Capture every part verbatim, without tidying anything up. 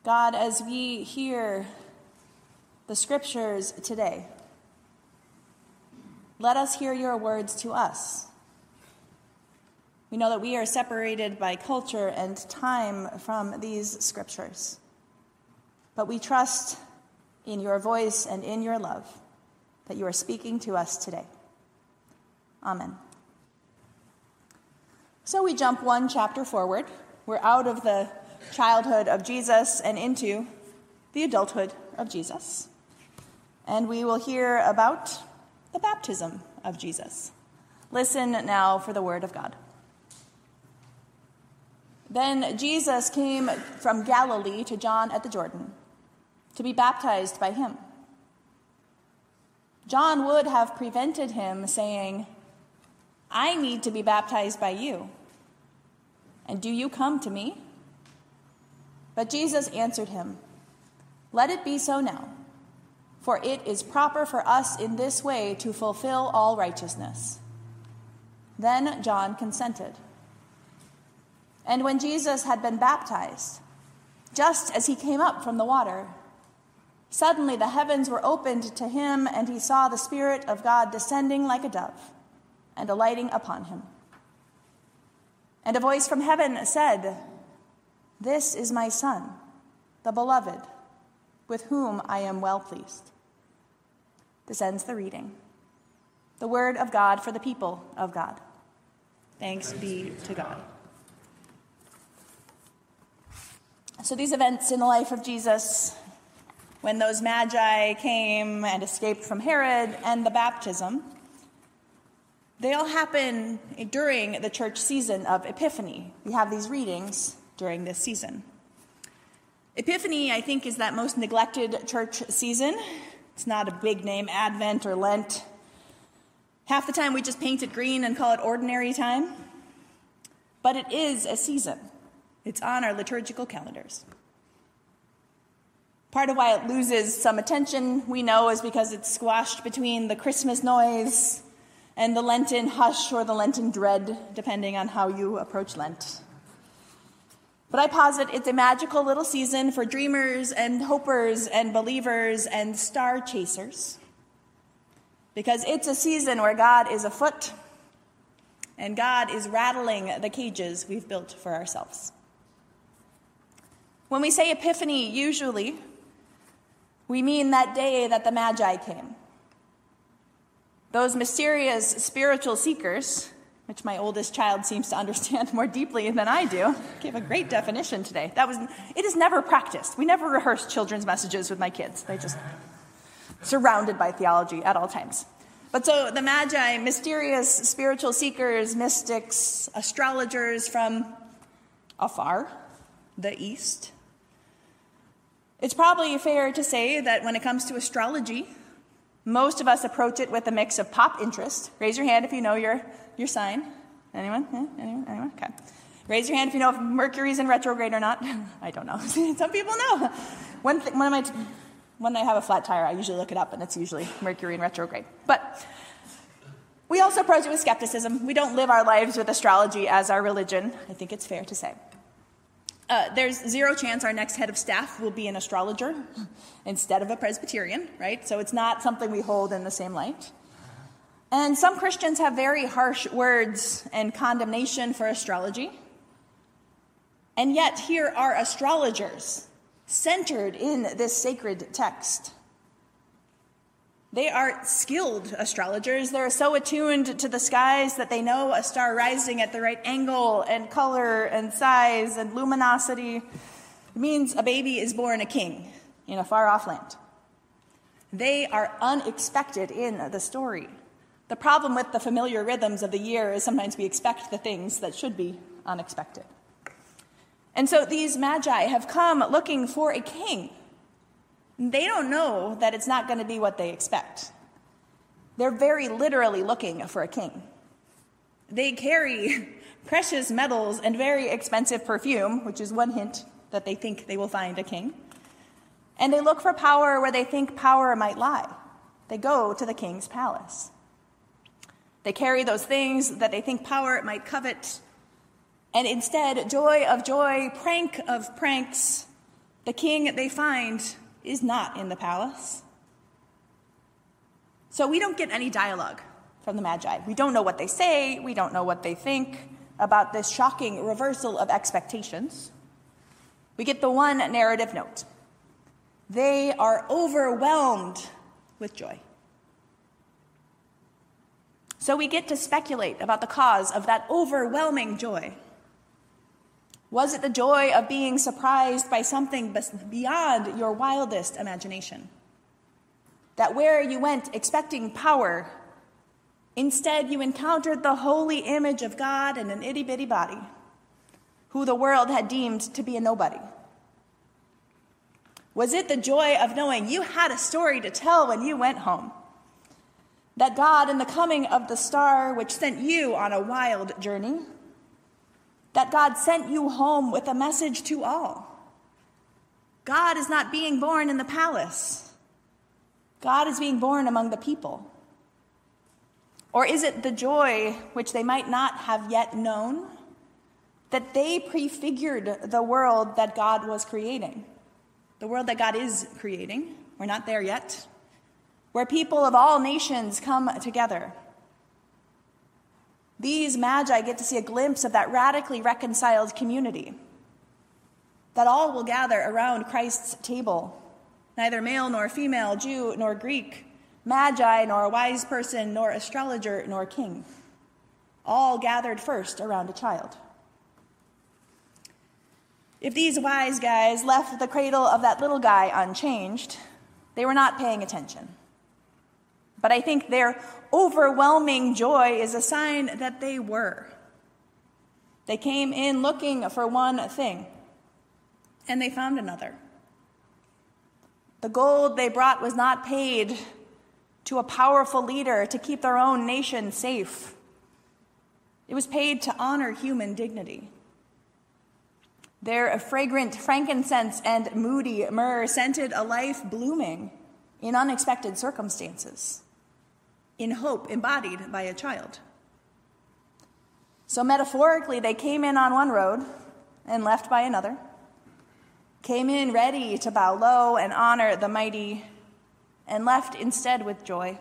God, as we hear the scriptures today, let us hear your words to us. We know that we are separated by culture and time from these scriptures, but we trust in your voice and in your love that you are speaking to us today. Amen. So we jump one chapter forward. We're out of the childhood of Jesus and into the adulthood of Jesus. And we will hear about the baptism of Jesus. Listen now for the word of God. Then Jesus came from Galilee to John at the Jordan to be baptized by him. John would have prevented him, saying, "I need to be baptized by you, and do you come to me?" But Jesus answered him, "Let it be so now, for it is proper for us in this way to fulfill all righteousness." Then John consented. And when Jesus had been baptized, just as he came up from the water, suddenly the heavens were opened to him, and he saw the Spirit of God descending like a dove and alighting upon him. And a voice from heaven said, "This is my Son, the beloved, with whom I am well pleased." This ends the reading. The word of God for the people of God. Thanks be to God. So these events in the life of Jesus, when those magi came and escaped from Herod, and the baptism, they all happen during the church season of Epiphany. We have these readings during this season. Epiphany, I think, is that most neglected church season. It's not a big name, Advent or Lent. Half the time we just paint it green and call it ordinary time. But it is a season. It's on our liturgical calendars. Part of why it loses some attention, we know, is because it's squashed between the Christmas noise and the Lenten hush or the Lenten dread, depending on how you approach Lent. But I posit it's a magical little season for dreamers and hopers and believers and star chasers, because it's a season where God is afoot and God is rattling the cages we've built for ourselves. When we say Epiphany, usually we mean that day that the Magi came. Those mysterious spiritual seekers, which my oldest child seems to understand more deeply than I do, gave a great definition today. That was, it is never practiced. We never rehearse children's messages with my kids. They just surrounded by theology at all times. But so the Magi, mysterious spiritual seekers, mystics, astrologers from afar, the East. It's probably fair to say that when it comes to astrology, most of us approach it with a mix of pop interest. Raise your hand if you know your, your sign. Anyone? Yeah? Anyone? Anyone? Okay. Raise your hand if you know if Mercury's in retrograde or not. I don't know. Some people know. When, th- when, I, when I have a flat tire, I usually look it up, and it's usually Mercury in retrograde. But we also approach it with skepticism. We don't live our lives with astrology as our religion, I think it's fair to say. Uh, there's zero chance our next head of staff will be an astrologer instead of a Presbyterian, right? So it's not something we hold in the same light. And some Christians have very harsh words and condemnation for astrology. And yet here are astrologers centered in this sacred text. They are skilled astrologers. They're so attuned to the skies that they know a star rising at the right angle and color and size and luminosity. It means a baby is born a king in a far-off land. They are unexpected in the story. The problem with the familiar rhythms of the year is sometimes we expect the things that should be unexpected. And so these magi have come looking for a king. They don't know that it's not going to be what they expect. They're very literally looking for a king. They carry precious metals and very expensive perfume, which is one hint that they think they will find a king. And they look for power where they think power might lie. They go to the king's palace. They carry those things that they think power might covet. And instead, joy of joy, prank of pranks, The king they find is not in the palace. So we don't get any dialogue from the Magi. We don't know what they say. We don't know what they think about this shocking reversal of expectations. We get the one narrative note. They are overwhelmed with joy. So we get to speculate about the cause of that overwhelming joy. Was it the joy of being surprised by something beyond your wildest imagination? That where you went expecting power, instead you encountered the holy image of God in an itty-bitty body, who the world had deemed to be a nobody? Was it the joy of knowing you had a story to tell when you went home? That God, in the coming of the star which sent you on a wild journey, that God sent you home with a message to all. God is not being born in the palace. God is being born among the people. Or is it the joy which they might not have yet known, that they prefigured the world that God was creating, the world that God is creating? We're not there yet, where people of all nations come together. These magi get to see a glimpse of that radically reconciled community, that all will gather around Christ's table, neither male nor female, Jew nor Greek, magi nor a wise person, nor astrologer nor king, all gathered first around a child. If these wise guys left the cradle of that little guy unchanged, they were not paying attention. But I think their overwhelming joy is a sign that they were. They came in looking for one thing, and they found another. The gold they brought was not paid to a powerful leader to keep their own nation safe. It was paid to honor human dignity. Their fragrant frankincense and moody myrrh scented a life blooming in unexpected circumstances, in hope embodied by a child. So metaphorically, they came in on one road and left by another, came in ready to bow low and honor the mighty, and left instead with joy.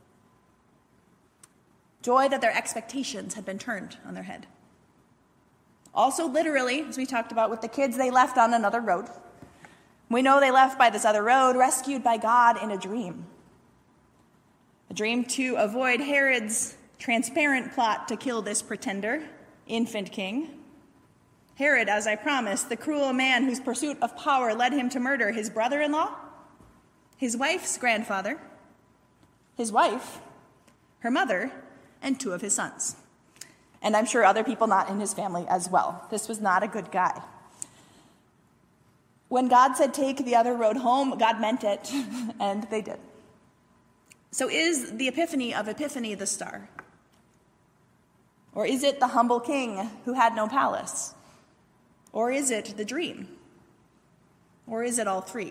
Joy that their expectations had been turned on their head. Also, literally, as we talked about with the kids, they left on another road. We know they left by this other road, rescued by God in a dream. A dream to avoid Herod's transparent plot to kill this pretender, infant king. Herod, as I promised, the cruel man whose pursuit of power led him to murder his brother-in-law, his wife's grandfather, his wife, her mother, and two of his sons. And I'm sure other people not in his family as well. This was not a good guy. When God said, take the other road home, God meant it, and they did. So is the epiphany of Epiphany the star? Or is it the humble king who had no palace? Or is it the dream? Or is it all three?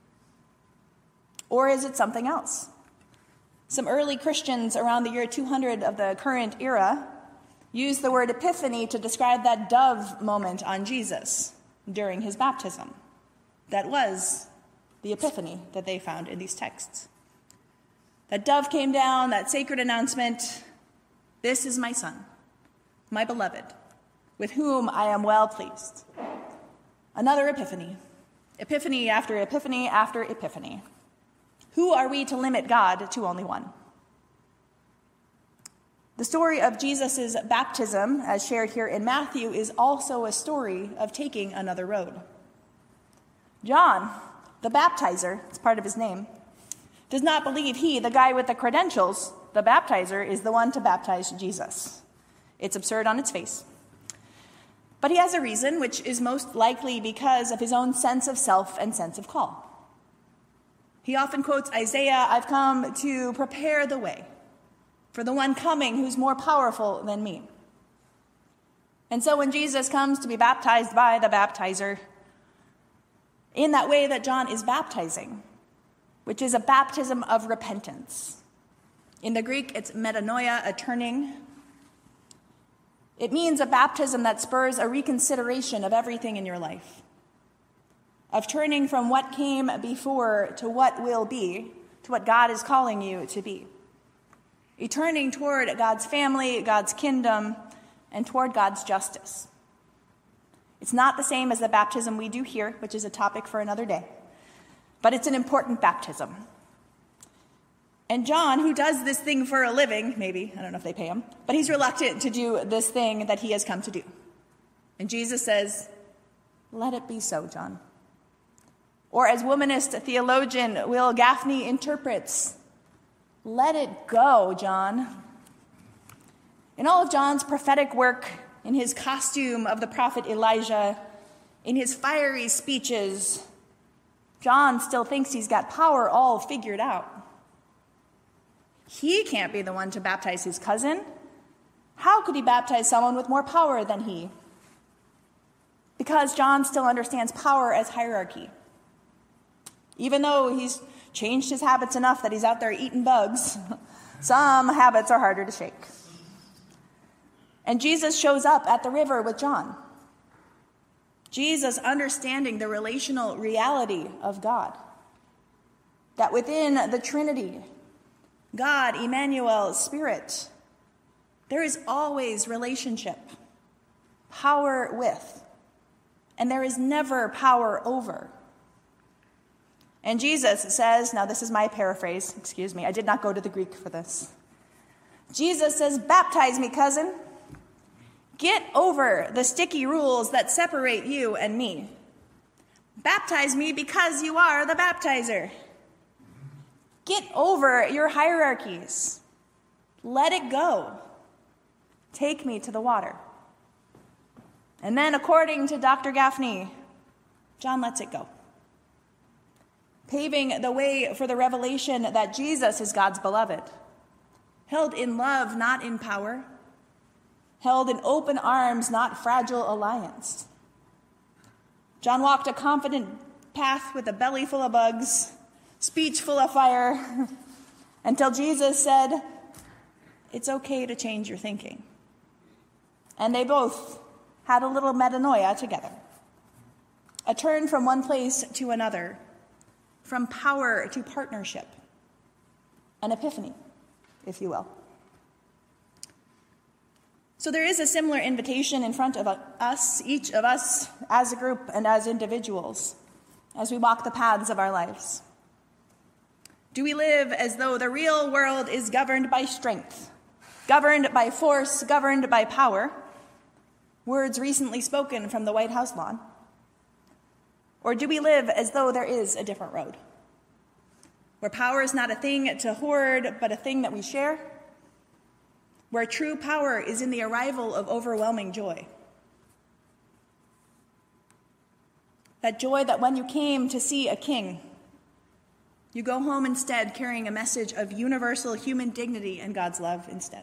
Or is it something else? Some early Christians around the year two hundred of the current era used the word epiphany to describe that dove moment on Jesus during his baptism. That was the epiphany that they found in these texts. That dove came down, that sacred announcement, this is my son, my beloved, with whom I am well pleased. Another epiphany, epiphany after epiphany after epiphany. Who are we to limit God to only one? The story of Jesus' baptism, as shared here in Matthew, is also a story of taking another road. John, the baptizer, it's part of his name, does not believe he, the guy with the credentials, the baptizer, is the one to baptize Jesus. It's absurd on its face. But he has a reason, which is most likely because of his own sense of self and sense of call. He often quotes Isaiah, I've come to prepare the way for the one coming who's more powerful than me. And so when Jesus comes to be baptized by the baptizer, in that way that John is baptizing, which is a baptism of repentance. In the Greek, it's metanoia, a turning. It means a baptism that spurs a reconsideration of everything in your life. of turning from what came before to what will be, to what God is calling you to be. A turning toward God's family, God's kingdom, and toward God's justice. It's not the same as the baptism we do here, which is a topic for another day, but it's an important baptism. And John, who does this thing for a living, maybe, I don't know if they pay him, but he's reluctant to do this thing that he has come to do. And Jesus says, let it be so, John. Or as womanist theologian Will Gaffney interprets, let it go, John. In all of John's prophetic work, in his costume of the prophet Elijah, in his fiery speeches, John still thinks he's got power all figured out. He can't be the one to baptize his cousin. How could he baptize someone with more power than he? Because John still understands power as hierarchy. Even though he's changed his habits enough that he's out there eating bugs, some habits are harder to shake. And Jesus shows up at the river with John. Jesus understanding the relational reality of God. That within the Trinity, God, Emmanuel, Spirit, there is always relationship, power with, and there is never power over. And Jesus says, now this is my paraphrase, excuse me, I did not go to the Greek for this. Jesus says, baptize me, cousin. Get over the sticky rules that separate you and me. Baptize me because you are the baptizer. Get over your hierarchies. Let it go. Take me to the water. And then, according to Doctor Gaffney, John lets it go, paving the way for the revelation that Jesus is God's beloved, held in love, not in power, held in open arms, not fragile alliance. John walked a confident path with a belly full of bugs, speech full of fire, until Jesus said, it's okay to change your thinking. And they both had a little metanoia together, a turn from one place to another, from power to partnership, an epiphany, if you will. So there is a similar invitation in front of us, each of us as a group and as individuals, as we walk the paths of our lives. Do we live as though the real world is governed by strength, governed by force, governed by power? Words recently spoken from the White House lawn. Or do we live as though there is a different road, where power is not a thing to hoard, but a thing that we share? Where true power is in the arrival of overwhelming joy. That joy that when you came to see a king, you go home instead carrying a message of universal human dignity and God's love instead.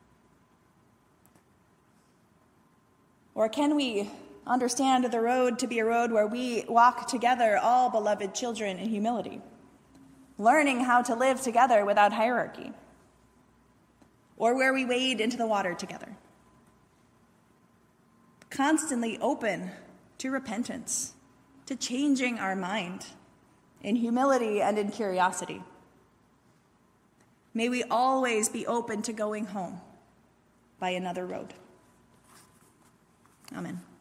Or can we understand the road to be a road where we walk together, all beloved children, in humility, learning how to live together without hierarchy? Or where we wade into the water together, constantly open to repentance, to changing our mind in humility and in curiosity. May we always be open to going home by another road. Amen.